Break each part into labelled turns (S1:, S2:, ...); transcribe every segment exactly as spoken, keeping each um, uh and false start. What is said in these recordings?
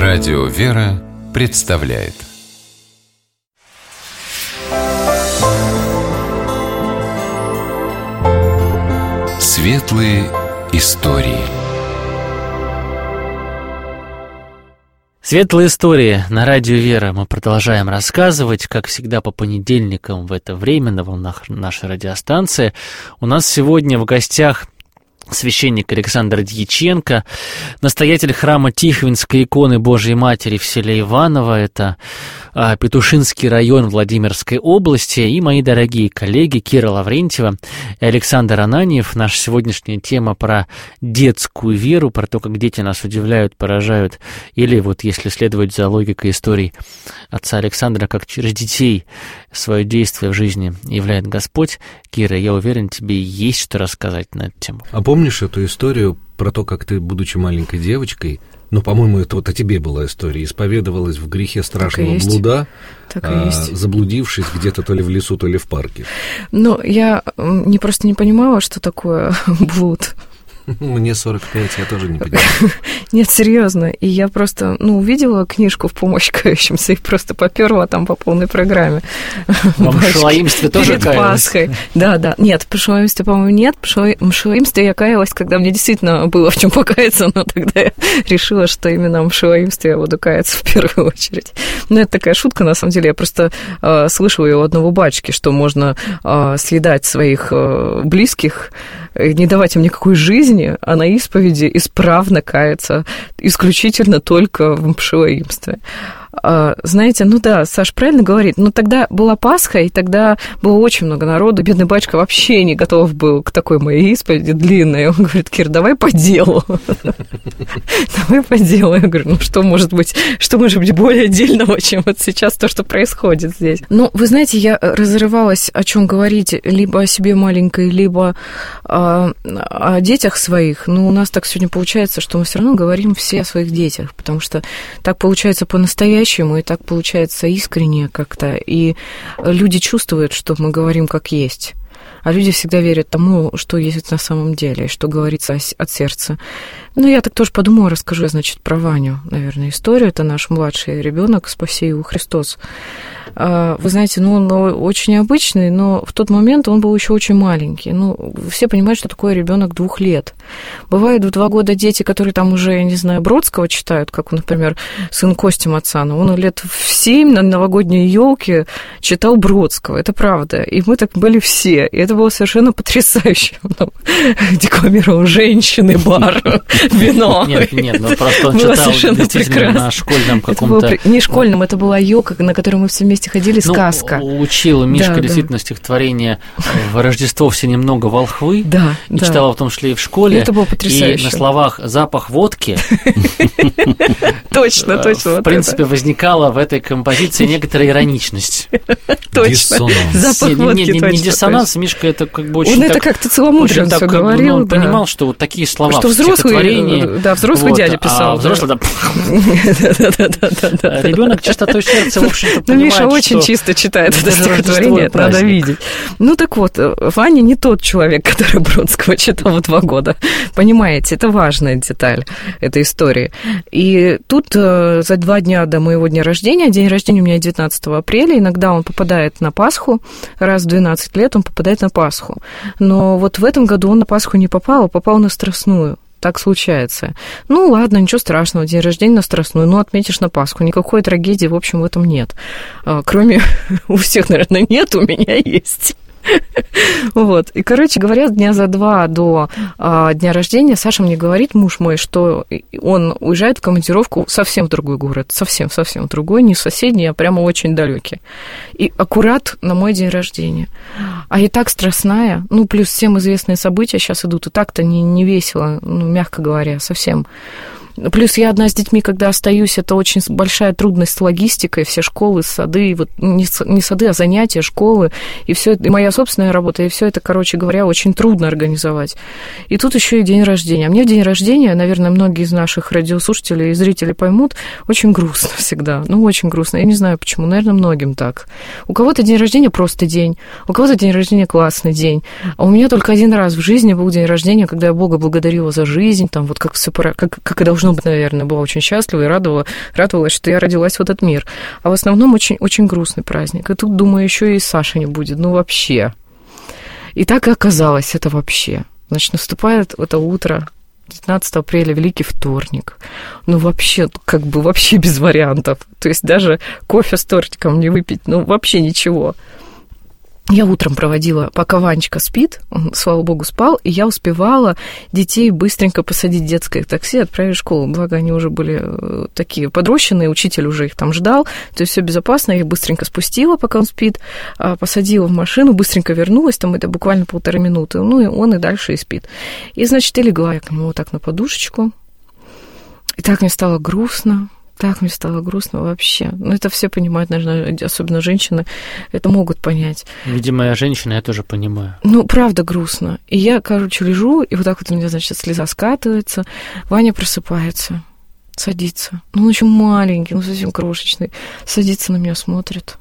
S1: Радио «Вера» представляет Светлые истории.
S2: Светлые истории на радио «Вера» мы продолжаем рассказывать, как всегда, по понедельникам в это время на волнах нашей радиостанции. У нас сегодня в гостях священник Александр Дьяченко, настоятель храма Тихвинской иконы Божией Матери в селе Иваново, это а, Петушинский район Владимирской области, и мои дорогие коллеги Кира Лаврентьева и Александр Ананьев. Наша сегодняшняя тема про детскую веру, про то, как дети нас удивляют, поражают, или вот если следовать за логикой историй отца Александра, как через детей свое действие в жизни являет Господь. Кира, я уверен, тебе есть что рассказать на эту тему.
S3: А помнишь эту историю про то, как ты, будучи маленькой девочкой, ну, по-моему, это вот о тебе была история, исповедовалась в грехе страшного блуда, а, заблудившись где-то то ли в лесу, то ли в парке?
S4: Ну, я не, просто не понимала, что такое блуд.
S3: Мне сорок пять, я тоже не понимаю.
S4: Нет, серьезно. И я просто, ну, увидела книжку в помощь кающимся и просто попёрла там по полной программе.
S2: Вам в шалоимстве тоже каялась?
S4: Пасхой. Да, да. Нет, в шалоимстве, по-моему, нет. В шалоимстве я каялась, когда мне действительно было в чем покаяться, но тогда я решила, что именно в шалоимстве я буду каяться в первую очередь. Ну, это такая шутка, на самом деле. Я просто э, слышала ее у одного батюшки, что можно э, съедать своих э, близких, не давать им никакой жизни, а на исповеди исправно каяться исключительно только в шалоимстве. Знаете, ну да, Саш правильно говорит, но тогда была Пасха, и тогда было очень много народу. Бедный батюшка вообще не готов был к такой моей исповеди длинной. Он говорит: Кир, давай по делу. Давай по делу. Я говорю, ну что может быть, что может быть более отдельного, чем вот сейчас то, что происходит здесь. Ну, вы знаете, я разрывалась, о чем говорить, либо о себе маленькой, либо о, о детях своих. Но у нас так сегодня получается, что мы все равно говорим все о своих детях, потому что так получается по-настоящему, и так получается искренне как-то, и люди чувствуют, что мы говорим как есть, а люди всегда верят тому, что есть на самом деле, что говорится от сердца. Ну, я так тоже подумала, расскажу, значит, про Ваню, наверное, историю. Это наш младший ребенок, спаси его Христос. Вы знаете, ну, он очень обычный, но в тот момент он был еще очень маленький. Ну, все понимают, что такое ребенок двух лет. Бывают в два года дети, которые там уже, я не знаю, Бродского читают, как, например, сын Кости Мацана. Он лет в семь на новогодней елке читал Бродского. Это правда. И мы так были все. И это было совершенно потрясающе. Он декламировал женщины, бар, вино.
S2: Нет, нет, ну просто он читал действительно на школьном каком-то...
S4: Не школьном, это была елка, на которой мы все вместе ходили, сказка.
S2: Ну, учил Мишка
S4: да,
S2: действительно
S4: да.
S2: стихотворение «В Рождество все немного волхвы».
S4: Да,
S2: и
S4: да.
S2: читала в том числе и в школе.
S4: Это было потрясающе.
S2: И на словах «запах водки»
S4: точно, точно.
S2: В принципе, возникала в этой композиции некоторая ироничность.
S4: Точно. Запах водки, точно.
S2: Не диссонанс, Мишка это как бы очень...
S4: Он это как-то целомудренно все говорил.
S2: Он понимал, что вот такие слова
S4: в стихотворении... Да, взрослый дядя писал.
S2: А взрослый, да... Ребенок чистотой сердца, в общем-то, понимает,
S4: ну, Миша очень чисто читает это стихотворение, это надо видеть. Ну, так вот, Ваня не тот человек, который Бродского читал в два года. Понимаете, это важная деталь этой истории. И тут за два дня до моего дня рождения, день рождения у меня девятнадцатого апреля, иногда он попадает на Пасху, раз в двенадцать лет он попадает на Пасху. Но вот в этом году он на Пасху не попал, а попал на Страстную. Так случается. Ну, ладно, ничего страшного, день рождения на Страстную, ну, отметишь на Пасху. Никакой трагедии, в общем, в этом нет. Кроме, у всех, наверное, нет, у меня есть. Вот. И, короче говоря, дня за два до а, дня рождения Саша мне говорит, муж мой, что он уезжает в командировку совсем в другой город, совсем-совсем в другой, не соседний, а прямо очень далекий. И аккурат на мой день рождения. А и так страстная, ну, плюс всем известные события сейчас идут, и так-то не, не весело, ну, мягко говоря, совсем. Плюс я одна с детьми, когда остаюсь, это очень большая трудность с логистикой, все школы, сады, вот не, не сады, а занятия, школы, и все это, и моя собственная работа, и все это, короче говоря, очень трудно организовать. И тут еще и день рождения. А мне в день рождения, наверное, многие из наших радиослушателей и зрителей поймут, очень грустно всегда, ну, очень грустно. Я не знаю почему, наверное, многим так. У кого-то день рождения просто день, у кого-то день рождения классный день, а у меня только один раз в жизни был день рождения, когда я Бога благодарила за жизнь, там, вот как все, как, как и должно должно быть, наверное, была очень счастлива и радовала, радовалась, что я родилась в этот мир. А в основном очень, очень грустный праздник. И тут, думаю, еще и Саши не будет. Ну, вообще. И так и оказалось, это вообще. Значит, наступает это утро, девятнадцатого апреля, Великий вторник. Ну, вообще, как бы вообще без вариантов. То есть даже кофе с тортиком не выпить, ну, вообще ничего. Я утром проводила, пока Ванечка спит, он, слава богу, спал, и я успевала детей быстренько посадить в детское такси, отправить в школу. Благо, они уже были такие подрощенные, учитель уже их там ждал, то есть все безопасно, я их быстренько спустила, пока он спит, посадила в машину, быстренько вернулась, там это буквально полторы минуты, ну, и он и дальше и спит. И, значит, и легла я к нему вот так на подушечку, и так мне стало грустно. Так мне стало грустно вообще. Ну, это все понимают, наверное, особенно женщины, это могут понять.
S2: Видимо, я женщина, я тоже понимаю.
S4: Ну, правда грустно. И я, короче, лежу, и вот так вот у меня, значит, слеза скатывается. Ваня просыпается, садится. Ну, он очень маленький, ну, совсем крошечный. Садится на меня, смотрит.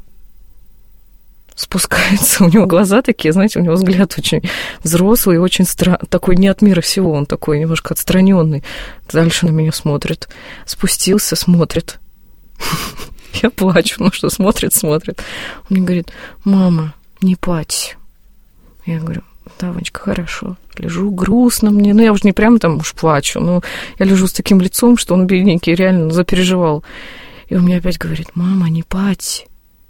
S4: Спускается, у него глаза такие, знаете, у него взгляд очень взрослый, очень стра... такой не от мира всего, он такой немножко отстраненный. Дальше на меня смотрит. Спустился, смотрит. Я плачу, ну что, смотрит, смотрит. Он мне говорит: мама, не плачь. Я говорю: да, Ванечка, хорошо. Лежу, грустно мне. Ну, я уже не прямо там уж плачу, но я лежу с таким лицом, что он, бедненький, реально запереживал. И он мне опять говорит: мама, не плачь.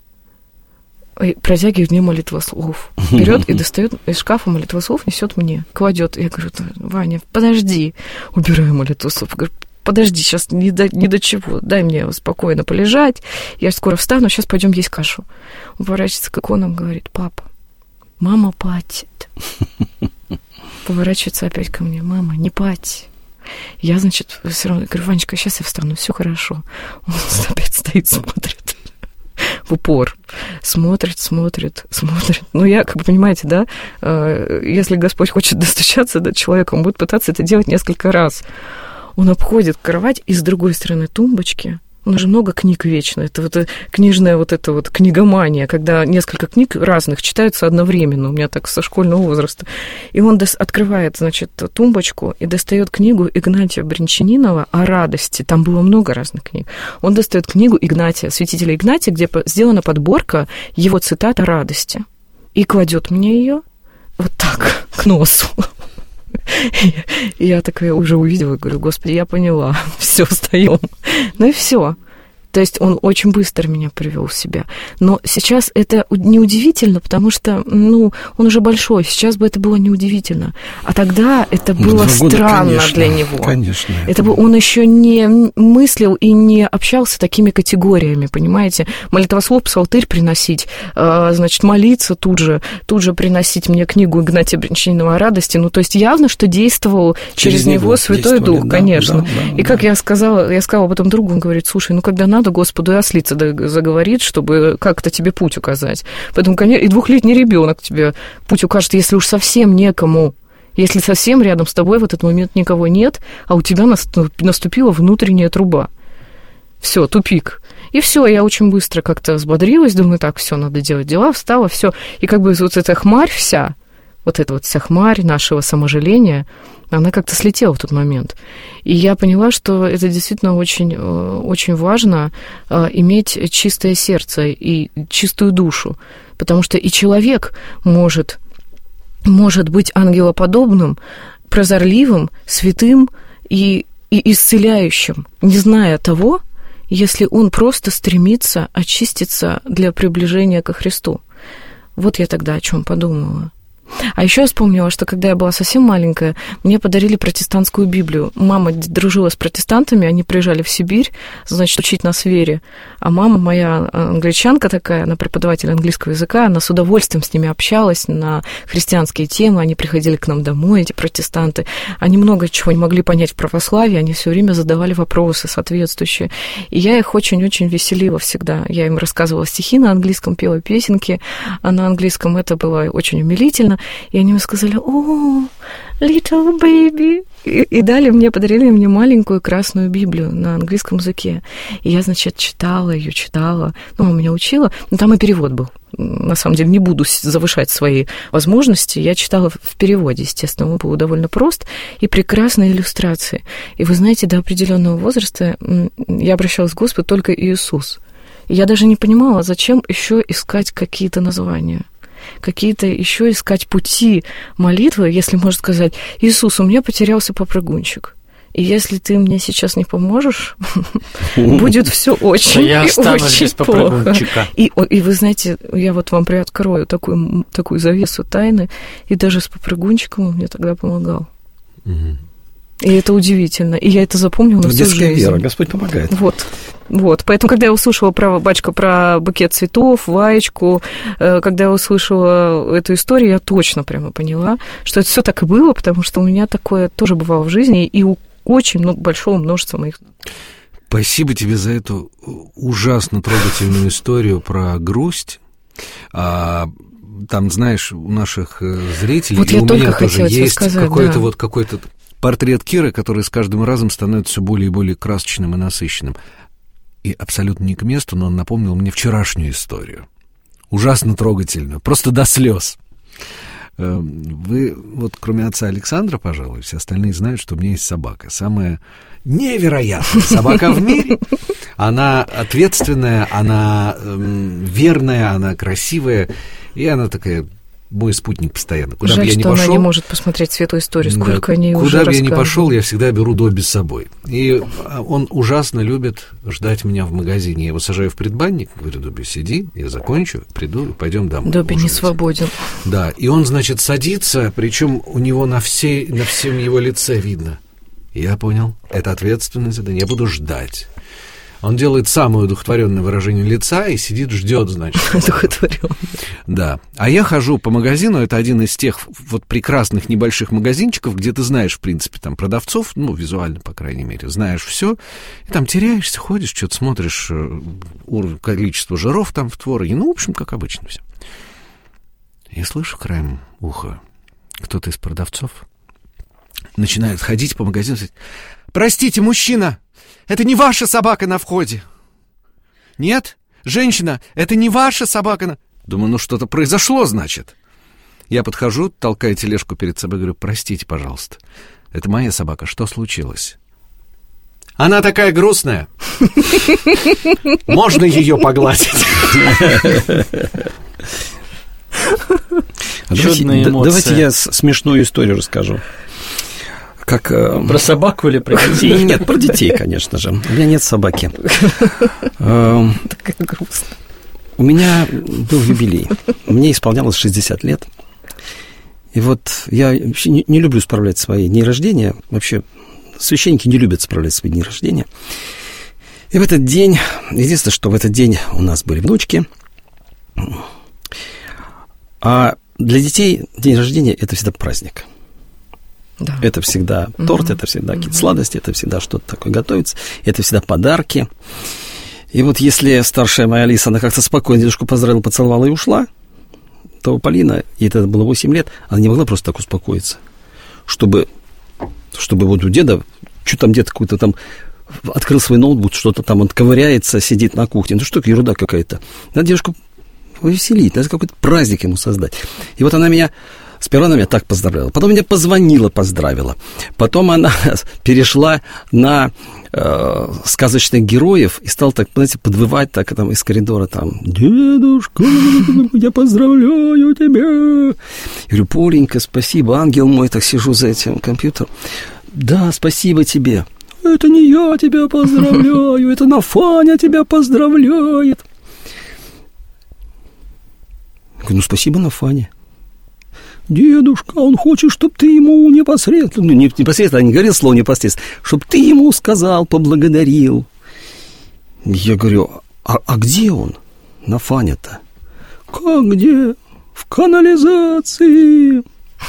S4: И протягивает мне молитвослов. Берет и достает из шкафа молитвослов, несет мне, кладет. Я говорю: Ваня, подожди. Убираю молитвослов. Говорю: подожди, сейчас не до, не до чего. Дай мне спокойно полежать. Я скоро встану, сейчас пойдем есть кашу. Он поворачивается к иконам, говорит: папа, мама плачет. Поворачивается опять ко мне: мама, не плачь. Я, значит, все равно говорю: Ванечка, сейчас я встану, все хорошо. Он опять стоит, смотрит в упор. Смотрит, смотрит, смотрит. Ну, я, как бы, понимаете, да, если Господь хочет достучаться до человека, он будет пытаться это делать несколько раз. Он обходит кровать, и с другой стороны тумбочки. У нас же много книг вечно. Это вот книжная вот эта вот книгомания, когда несколько книг разных читаются одновременно. У меня так со школьного возраста. И он открывает, значит, тумбочку и достает книгу Игнатия Брянчанинова о радости. Там было много разных книг. Он достает книгу Игнатия, святителя Игнатия, где сделана подборка его цитат о радости. И кладет мне ее вот так к носу. И я такая уже увидела, говорю: Господи, я поняла, все, встаем. Ну и все. То есть он очень быстро меня привел в себя. Но сейчас это неудивительно, потому что, ну, он уже большой, сейчас бы это было неудивительно. А тогда это было
S3: ну,
S4: странно
S3: конечно,
S4: для него.
S3: Конечно.
S4: Это был, он еще не мыслил и не общался такими категориями, понимаете? Молитвослов, псалтырь приносить, значит, молиться тут же, тут же приносить мне книгу Игнатия Брянчанинова о радости. Ну, то есть явно, что действовал через, через него, него Святой Дух, да, конечно. Да, да, и как да. я сказала, я сказала потом другу, он говорит: слушай, ну, когда надо, Господу и ослица заговорит, чтобы как-то тебе путь указать. Поэтому, конечно, и двухлетний ребенок тебе путь укажет, если уж совсем некому. Если совсем рядом с тобой в этот момент никого нет, а у тебя наступила внутренняя труба. Все, тупик. И все, я очень быстро как-то взбодрилась, думаю: так, все, надо делать дела, встала, все. И как бы вот эта хмарь вся, вот эта вот вся хмарь нашего саможаления, она как-то слетела в тот момент. И я поняла, что это действительно очень, очень важно иметь чистое сердце и чистую душу, потому что и человек может, может быть ангелоподобным, прозорливым, святым и, и исцеляющим, не зная того, если он просто стремится очиститься для приближения ко Христу. Вот я тогда о чем подумала. А еще я вспомнила, что когда я была совсем маленькая, мне подарили протестантскую Библию. Мама дружила с протестантами, они приезжали в Сибирь, значит, учить нас вере. А мама моя англичанка такая, она преподаватель английского языка, она с удовольствием с ними общалась на христианские темы, они приходили к нам домой, эти протестанты. Они много чего не могли понять в православии, они все время задавали вопросы соответствующие. И я их очень-очень веселила всегда. Я им рассказывала стихи на английском, пела песенки, а на английском это было очень умилительно. рано, и они мне сказали: «О, little baby». И, и дали мне, подарили мне маленькую красную Библию на английском языке. И я, значит, читала ее, читала. Ну, меня учила, но там и перевод был. На самом деле, не буду завышать свои возможности. Я читала в переводе, естественно, он был довольно прост, и прекрасные иллюстрации. И вы знаете, до определенного возраста я обращалась к Господу только Иисус. И я даже не понимала, зачем еще искать какие-то названия, какие-то еще искать пути молитвы, если можно сказать: «Иисус, у меня потерялся попрыгунчик, и если ты мне сейчас не поможешь, будет все очень и очень плохо». И, и вы знаете, я вот вам приоткрою такую, такую завесу тайны, и даже с попрыгунчиком он мне тогда помогал. И это удивительно. И я это запомнила на всю жизнь.
S5: Детская вера, Господь помогает.
S4: Вот. Вот. Поэтому, когда я услышала про батюшка, про букет цветов, Ваечку, когда я услышала эту историю, я точно прямо поняла, что это все так и было, потому что у меня такое тоже бывало в жизни, и у очень много, большого множества моих.
S3: Спасибо тебе за эту ужасно трогательную историю про грусть. А, там, знаешь, у наших зрителей,
S4: вот
S3: и
S4: я
S3: у меня тоже есть
S4: сказать,
S3: какой-то
S4: да.
S3: вот какой-то портрет Киры, который с каждым разом становится все более и более красочным и насыщенным. И абсолютно не к месту, но он напомнил мне вчерашнюю историю. Ужасно трогательную, просто до слез. Вы, вот кроме отца Александра, пожалуй, все остальные знают, что у меня есть собака. Самая невероятная собака в мире. Она ответственная, она эм, верная, она красивая, и она такая... мой спутник постоянно. Куда
S4: Жаль,
S3: бы я ни
S4: что
S3: пошел,
S4: она не может посмотреть светлую историю, сколько
S3: да,
S4: они
S3: куда
S4: уже
S3: бы я ни
S4: рассказывали.
S3: пошел, я всегда беру Добби с собой. И он ужасно любит ждать меня в магазине. Я его сажаю в предбанник, говорю: Добби, сиди, я закончу, приду, пойдем домой.
S4: Добби не
S3: ужинать.
S4: свободен.
S3: Да, и он, значит, садится, причем у него на, всей, на всем его лице видно. Я понял, это ответственное задание, я буду ждать. Он делает самое удовлетворенное выражение лица и сидит, ждет, значит.
S4: Удовлетворенное.
S3: Да. А я хожу по магазину, это один из тех вот прекрасных небольших магазинчиков, где ты знаешь, в принципе, там продавцов, ну, визуально, по крайней мере, знаешь все, и там теряешься, ходишь, что-то смотришь, уровень, количество жиров там в твороге, ну, в общем, как обычно все. Я слышу краем уха, кто-то из продавцов начинает ходить по магазину и говорит: «Простите, мужчина, это не ваша собака на входе». «Нет? Женщина, это не ваша собака на...» Думаю, ну что-то произошло, значит. Я подхожу, толкаю тележку перед собой, говорю: «Простите, пожалуйста, это моя собака, что случилось?» «Она такая грустная. Можно ее погладить?»
S5: Давайте я смешную историю расскажу. Как,
S2: про собаку или про детей?
S5: Нет, про детей, конечно же. У меня нет собаки.
S4: Такая грустная.
S5: У меня был юбилей. Мне исполнялось шестьдесят лет. И вот я вообще не, не люблю справлять свои дни рождения. Вообще, священники не любят справлять свои дни рождения. И в этот день, единственное, что в этот день у нас были внучки. А для детей день рождения – это всегда праздник. Да. Это всегда торт, uh-huh. это всегда какие-то uh-huh. сладости, это всегда что-то такое готовится, это всегда подарки. И вот если старшая моя Алиса, она как-то спокойно дедушку поздравила, поцеловала и ушла, то Полина, ей это было восемь лет, она не могла просто так успокоиться, чтобы, чтобы вот у деда, что там дед какой-то там открыл свой ноутбук, что-то там, он ковыряется, сидит на кухне, ну что, ерунда какая-то. Надо дедушку повеселить, надо какой-то праздник ему создать. И вот она меня... Сперва она меня так поздравляла, потом меня позвонила, поздравила. Потом она перешла на э, сказочных героев и стала так, знаете, подвывать так там из коридора там: «Дедушка, я поздравляю тебя». Я говорю: «Поленька, спасибо, ангел мой». Так сижу за этим компьютером. «Да, спасибо тебе». «Это не я тебя поздравляю, это Нафаня тебя поздравляет». Я говорю: «Ну, спасибо, Нафаня». «Дедушка, он хочет, чтобы ты ему непосредственно...» Ну, не непосредственно, я не говорил слово непосредственно. «Чтобы ты ему сказал, поблагодарил». Я говорю: а, а где он, Нафаня-то? «Как где? В канализации».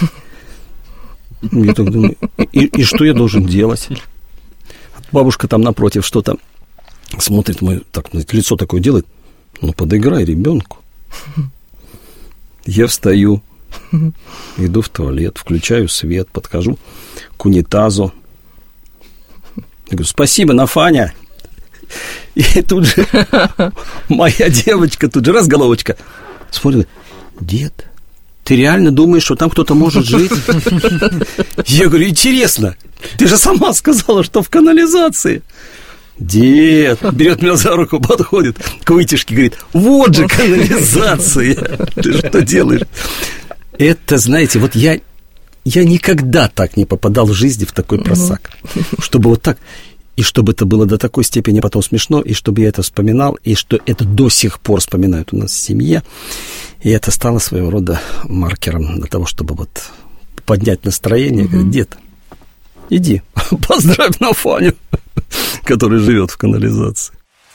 S5: Я так думаю, и, и что я должен делать? Бабушка там напротив что-то смотрит, мое, так, лицо такое делает. «Ну, подыграй ребенку». Я встаю, Иду в туалет, включаю свет, подхожу к унитазу. Я говорю, спасибо, Нафаня. И тут же моя девочка, тут же раз головочка. Смотрит, дед, ты реально думаешь, что там кто-то может жить? Я говорю, интересно, ты же сама сказала, что в канализации. Дед берет меня за руку, подходит к вытяжке, говорит, вот же канализация. Ты что делаешь? Это, знаете, вот я, я никогда так не попадал в жизни в такой просак. Чтобы вот так, и чтобы это было до такой степени потом смешно, и чтобы я это вспоминал, и что это до сих пор вспоминают у нас в семье. И это стало своего рода маркером для того, чтобы вот поднять настроение. Mm-hmm. Говорит, дед, иди, поздравь Нафаню, который живет в канализации.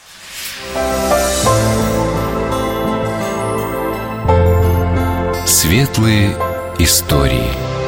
S1: Светлые истории.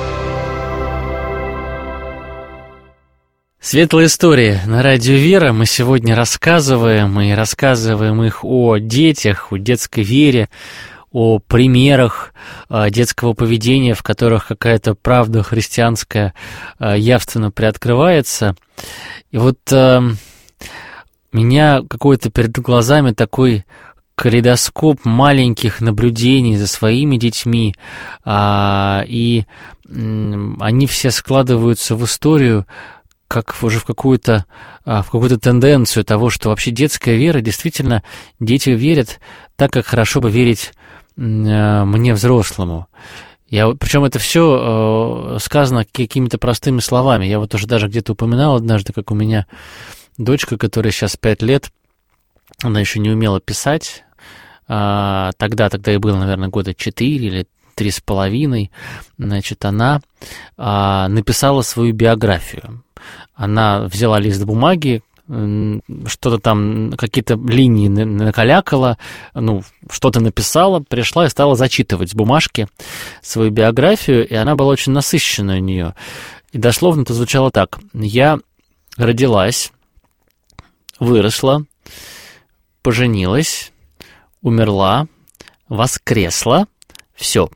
S2: Светлые истории на радио Вера. Мы сегодня рассказываем, и рассказываем их о детях, о детской вере, о примерах детского поведения, в которых какая-то правда христианская явственно приоткрывается. И вот э, у меня какой-то перед глазами такой калейдоскоп маленьких наблюдений за своими детьми, а, и м, они все складываются в историю, как уже в какую-то, в какую-то тенденцию того, что вообще детская вера, действительно, дети верят так, как хорошо бы верить мне, взрослому. Я, причем это все сказано какими-то простыми словами. Я вот уже даже где-то упоминал однажды, как у меня дочка, которая сейчас пять лет, она еще не умела писать. Тогда, тогда ей было, наверное, года четыре или три с половиной. Значит, она написала свою биографию. Она взяла лист бумаги, что-то там, какие-то линии накалякала, ну, что-то написала, пришла и стала зачитывать с бумажки свою биографию, и она была очень насыщенная у нее. И дословно это звучало так. Я родилась, выросла, поженилась, умерла, воскресла, все.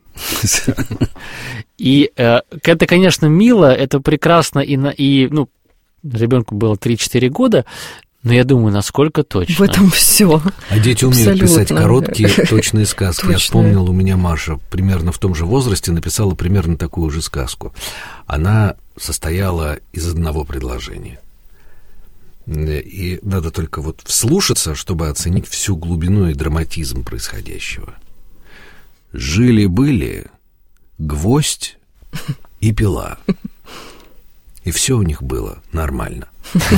S2: И э, это, конечно, мило, это прекрасно, и, и ну, ребенку было три-четыре года, но я думаю, насколько точно.
S4: В этом все.
S3: А дети умеют Абсолютно. Писать короткие, точные сказки. Точные. Я вспомнил, у меня Маша примерно в том же возрасте написала примерно такую же сказку. Она состояла из одного предложения. И надо только вот вслушаться, чтобы оценить всю глубину и драматизм происходящего. Жили-были гвоздь и пила. И все у них было нормально.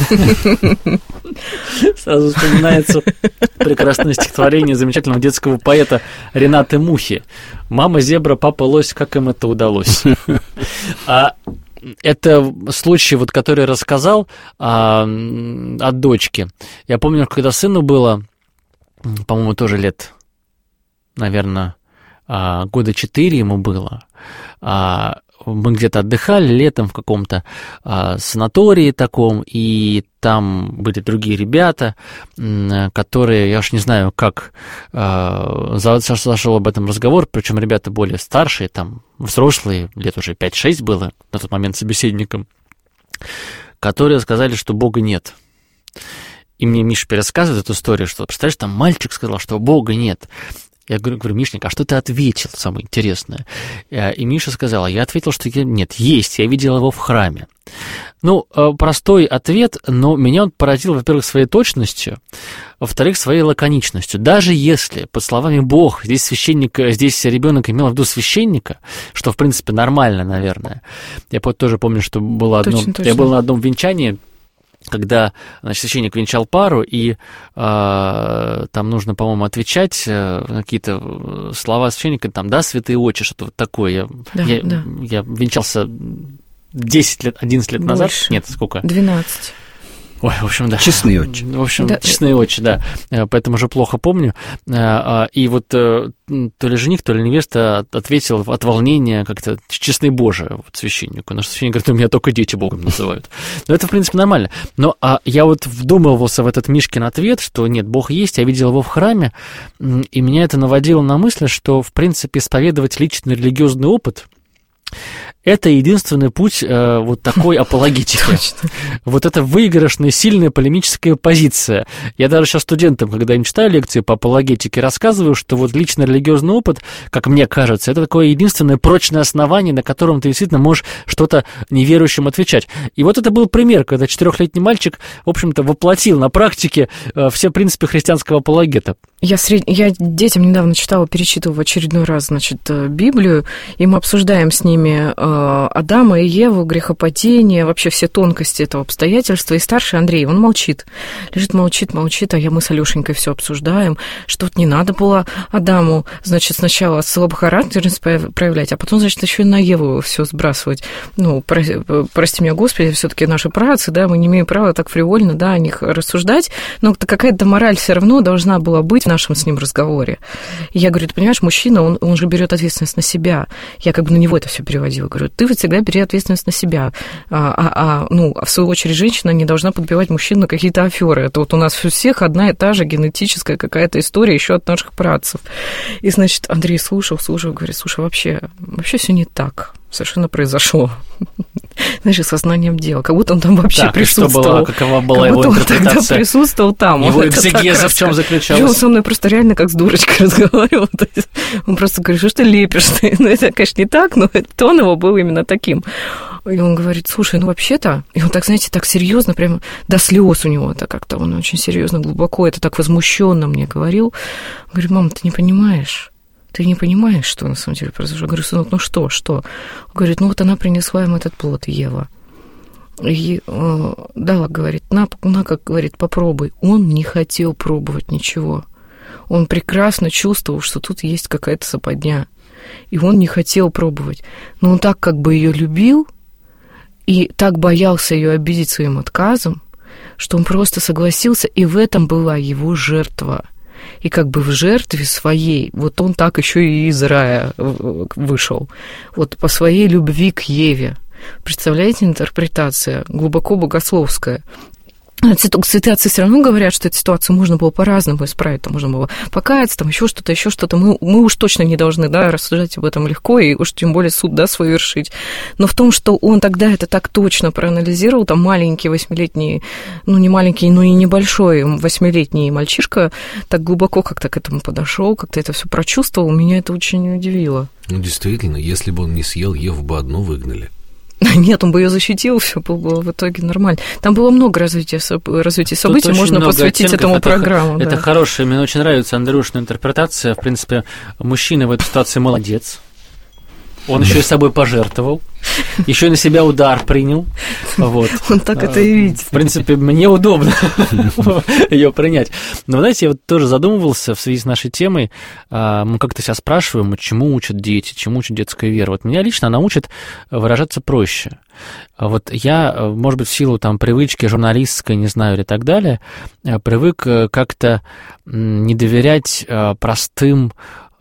S2: Сразу вспоминается прекрасное стихотворение замечательного детского поэта Ренаты Мухи. «Мама зебра, папа лось, как им это удалось?» А это случай, вот, который я рассказал а, от дочки. Я помню, когда сыну было, по-моему, тоже лет, наверное, а, года четыре ему было. А, мы где-то отдыхали летом в каком-то а, санатории таком, и там были другие ребята, которые, я уж не знаю, как а, зашел об этом разговор, причем ребята более старшие, там, взрослые, лет уже пять-шесть было на тот момент собеседником, которые сказали, что Бога нет. И мне Миша пересказывает эту историю, что, представляешь, там мальчик сказал, что Бога нет. Я говорю, Мишник, а что ты ответил, самое интересное? И Миша сказала, я ответил, что нет, есть, я видел его в храме. Ну, простой ответ, но меня он поразил, во-первых, своей точностью, во-вторых, своей лаконичностью. Даже если, под словами Бог, здесь священник, здесь ребенок имел в виду священника, что, в принципе, нормально, наверное. Я тоже помню, что было одно... Точно, точно. Я был на одном венчании, когда, значит, священник венчал пару, и э, там нужно, по-моему, отвечать э, какие-то слова священника, там, да, святые очи, что-то вот такое. Я,
S4: да,
S2: я,
S4: да.
S2: я венчался десять лет, одиннадцать лет
S4: Больше.
S2: назад. Нет, сколько?
S4: двенадцать.
S2: Ой, в общем, да.
S5: Честные очи.
S2: В общем,
S4: да.
S2: честные очи, да. Поэтому уже плохо помню. И вот то ли жених, то ли невеста ответил от волнения как-то честный Боже вот, священнику. Наш священник говорит, у меня только дети Богом называют. Но это, в принципе, нормально. Но а я вот вдумывался в этот Мишкин ответ, что нет, Бог есть, я видел его в храме, и меня это наводило на мысль, что, в принципе, исповедовать личный религиозный опыт — это единственный путь э, вот такой апологетики. Вот это выигрышная, сильная полемическая позиция. Я даже сейчас студентам, когда им читаю лекции по апологетике, рассказываю, что вот личный религиозный опыт, как мне кажется, это такое единственное прочное основание, на котором ты действительно можешь что-то неверующим отвечать. И вот это был пример, когда четырехлетний мальчик, в общем-то, воплотил на практике э, все принципы христианского апологета.
S4: Я, сред... я детям недавно читала, перечитывала в очередной раз, значит, Библию, и мы обсуждаем с ними Адама и Еву, грехопадение, вообще все тонкости этого обстоятельства. И старший Андрей, он молчит. Лежит, молчит, молчит, а я, мы с Алёшенькой все обсуждаем, что вот не надо было Адаму, значит, сначала слабохарактерность проявлять, а потом, значит, еще и на Еву все сбрасывать. Ну, про... прости меня, Господи, все-таки наши праотцы, да, мы не имеем права так фривольно, да, о них рассуждать, но какая-то мораль все равно должна была быть в нашем с ним разговоре. И я говорю, ты понимаешь, мужчина, он, он же берет ответственность на себя. Я как бы на него это все переводила. Говорю, ты вот всегда бери ответственность на себя. А, а, а, ну, в свою очередь, женщина не должна подбивать мужчин на какие-то аферы. Это вот у нас у всех одна и та же генетическая какая-то история еще от наших праотцев. И, значит, Андрей слушал, слушал, говорит, слушай, вообще, вообще все не так. Совершенно произошло. Знаешь, сознанием дела. Как будто он там вообще
S2: так,
S4: присутствовал.
S2: Что было, какова была
S4: как
S2: его
S4: будто
S2: интерпретация?
S4: Он тогда присутствовал там.
S2: Его экзегеза в чем заключалась?
S4: Он со мной просто реально как с дурочкой разговаривал. Он просто говорит, что ж ты лепишь? Ну, это, конечно, не так, но тон его был именно таким. И он говорит, слушай, ну вообще-то... И он так, знаете, так серьезно, прямо до слез у него это как-то, он очень серьезно, глубоко, это так возмущенно мне говорил. Он говорит, мам, ты не понимаешь? Ты не понимаешь, что на самом деле произошло? Я говорю, сынок, ну что, что? Он говорит, ну вот она принесла им этот плод, Ева. И э, дала, говорит, на, на, как говорит, попробуй. Он не хотел пробовать ничего. Он прекрасно чувствовал, что тут есть какая-то западня. И он не хотел пробовать. Но он так как бы ее любил и так боялся ее обидеть своим отказом, что он просто согласился, и в этом была его жертва. И как бы в жертве своей, вот он так еще и из рая вышел, вот по своей любви к Еве. Представляете, интерпретация глубоко богословская. Цитации все равно говорят, что эту ситуацию можно было по-разному исправить, там можно было покаяться, там еще что-то, еще что-то. Мы, мы уж точно не должны, да, рассуждать об этом легко, и уж тем более суд, да, свой вершить. Но в том, что он тогда это так точно проанализировал, там маленький восьмилетний, ну не маленький, но и небольшой восьмилетний мальчишка так глубоко как-то к этому подошел, как-то это все прочувствовал, меня это очень удивило.
S3: Ну, действительно, если бы он не съел, Еву бы одну выгнали.
S4: Нет, он бы ее защитил, все было в итоге нормально. Там было много развития, развития событий, можно посвятить этому
S2: это,
S4: программу.
S2: Это
S4: да.
S2: Хорошая, мне очень нравится Андрюшина интерпретация. В принципе, мужчина в этой ситуации молодец. Он еще и собой пожертвовал, еще и на себя удар принял. Вот.
S4: Он так это и видит.
S2: В принципе, мне удобно ее принять. Но, знаете, я вот тоже задумывался в связи с нашей темой. Мы как-то себя спрашиваем, чему учат дети, чему учат детская вера. Вот меня лично она учит выражаться проще. Вот я, может быть, в силу там привычки журналистской, не знаю, или так далее, привык как-то не доверять простым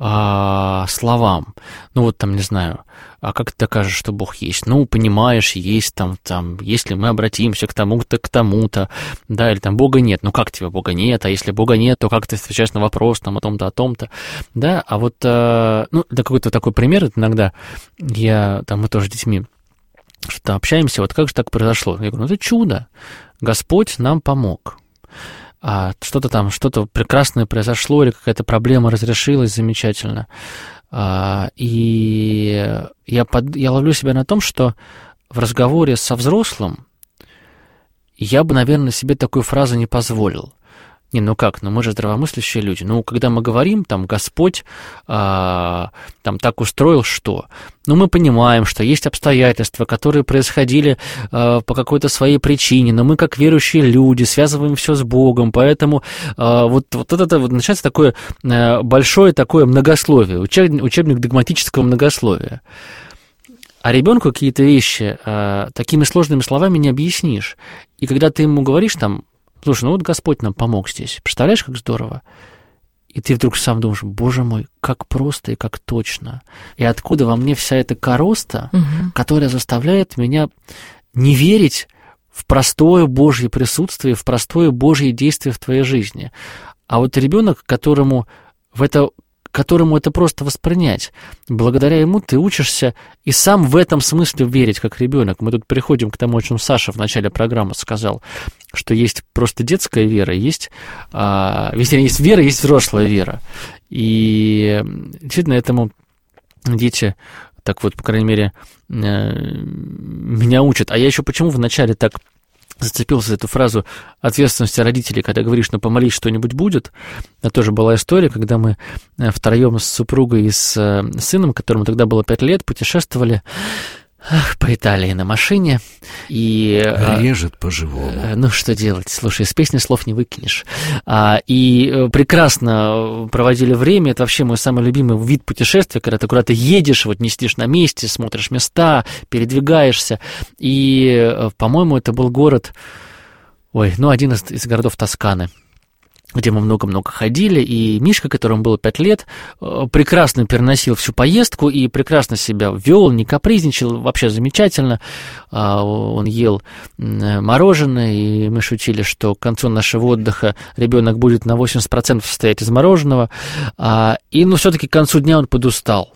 S2: словам. Ну, вот там, не знаю, а как ты докажешь, что Бог есть? Ну, понимаешь, есть там, там, если мы обратимся к тому-то, к тому-то, да, или там Бога нет. Ну, как тебе Бога нет? А если Бога нет, то как ты отвечаешь на вопрос там о том-то, о том-то, да? А вот, ну, да, какой-то такой пример иногда, я, там, мы тоже с детьми что-то общаемся, вот как же так произошло? Я говорю, ну, это чудо, Господь нам помог. А что-то там, что-то прекрасное произошло, или какая-то проблема разрешилась замечательно. А, и я, под, я ловлю себя на том, что в разговоре со взрослым я бы, наверное, себе такую фразу не позволил. Не, ну как, ну мы же здравомыслящие люди. Ну, когда мы говорим, там, Господь а, там так устроил, что? Ну, мы понимаем, что есть обстоятельства, которые происходили а, по какой-то своей причине, но мы, как верующие люди, связываем все с Богом, поэтому а, вот, вот это вот начинается такое а, большое такое многословие, учебник, учебник догматического многословия. А ребенку какие-то вещи а, такими сложными словами не объяснишь. И когда ты ему говоришь там, слушай, ну вот Господь нам помог здесь, представляешь, как здорово? И ты вдруг сам думаешь, боже мой, как просто и как точно. И откуда во мне вся эта короста, угу. которая заставляет меня не верить в простое Божье присутствие, в простое Божье действие в твоей жизни. А вот ребенок, которому, в это, которому это просто воспринять, благодаря ему ты учишься и сам в этом смысле верить, как ребенок. Мы тут приходим к тому, о чем Саша в начале программы сказал, что есть просто детская вера, есть, а, вернее, есть вера, есть взрослая вера. И действительно этому дети, так вот, по крайней мере, меня учат. А я еще почему вначале так зацепился за эту фразу ответственности родителей, когда говоришь, ну, помолись, что-нибудь будет. Это тоже была история, когда мы втроем с супругой и с сыном, которому тогда было пять лет, путешествовали по Италии на машине. И,
S3: режет по-живому.
S2: Ну, что делать? Слушай, с песни слов не выкинешь. И прекрасно проводили время. Это вообще мой самый любимый вид путешествия, когда ты куда-то едешь, вот не сидишь на месте, смотришь места, передвигаешься. И, по-моему, это был город, ой, ну, один из, из городов Тосканы, где мы много-много ходили, и Мишка, которому было пять лет, прекрасно переносил всю поездку и прекрасно себя вел, не капризничал, вообще замечательно. Он ел мороженое, и мы шутили, что к концу нашего отдыха ребенок будет на восемьдесят процентов состоять из мороженого, и, ну, все-таки к концу дня он подустал.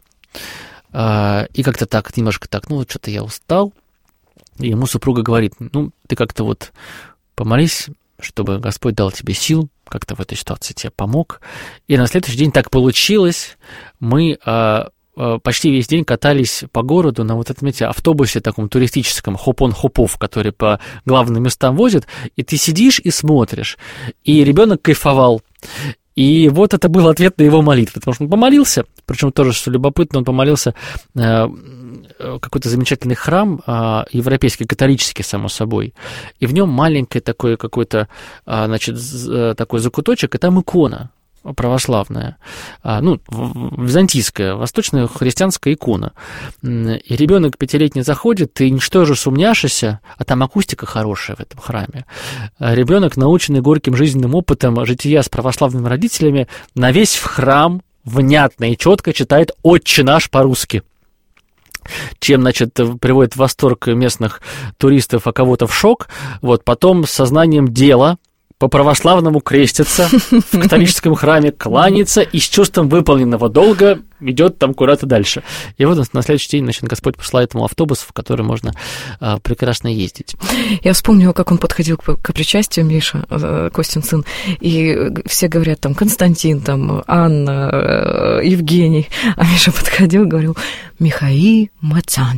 S2: И как-то так, немножко так, ну, вот что-то я устал, и ему супруга говорит, ну, ты как-то вот помолись, чтобы Господь дал тебе сил, как-то в этой ситуации тебе помог. И на следующий день так получилось. Мы а, а, почти весь день катались по городу на вот этом, знаете, автобусе таком туристическом, хоп-он-хоп-офф, который по главным местам возит, и ты сидишь и смотришь. И ребенок кайфовал. И вот это был ответ на его молитву, потому что он помолился, причем тоже, что любопытно, он помолился э, какой-то замечательный храм, э, европейский, католический, само собой, и в нем маленький такой какой-то, э, значит, з, такой закуточек, и там икона православная, а, ну, византийская, восточная христианская икона. И ребенок пятилетний заходит, ты ничтоже сумняшися, а там акустика хорошая в этом храме. Ребенок, наученный горьким жизненным опытом жития с православными родителями, на весь храм внятно и четко читает «Отче наш» по-русски. Чем, значит, приводит в восторг местных туристов, а кого-то в шок. Вот, потом с сознанием дела по-православному крестится, в католическом храме кланяется и с чувством выполненного долга идет там куда-то дальше. И вот на следующий день, значит, Господь посылает ему автобус, в который можно а, прекрасно ездить.
S4: Я вспомнила, как он подходил к, к причастию, Миша, Костин сын, и все говорят там Константин, там Анна, Евгений, а Миша подходил и говорил Михаил Мацан.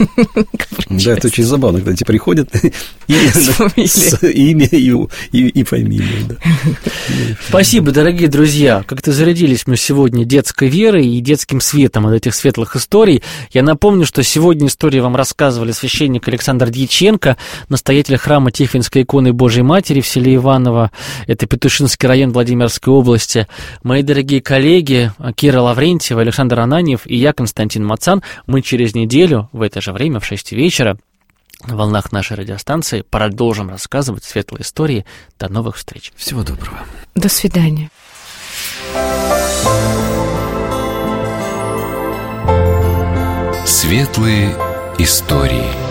S5: Да, это очень забавно, когда тебе приходят имя и фамилию.
S2: Спасибо, дорогие друзья. Как-то зарядились мы сегодня детской верой и детским светом от этих светлых историй. Я напомню, что сегодня истории вам рассказывали священник Александр Дьяченко, настоятель храма Тихвинской иконы Божьей Матери в селе Иваново, это Петушинский район Владимирской области. Мои дорогие коллеги Кира Лаврентьева, Александр Ананьев и я, Константин Мацан, мы через неделю в это же время, в шесть вечера, на волнах нашей радиостанции продолжим рассказывать светлые истории. До новых встреч.
S3: Всего доброго.
S4: До свидания.
S1: Светлые истории.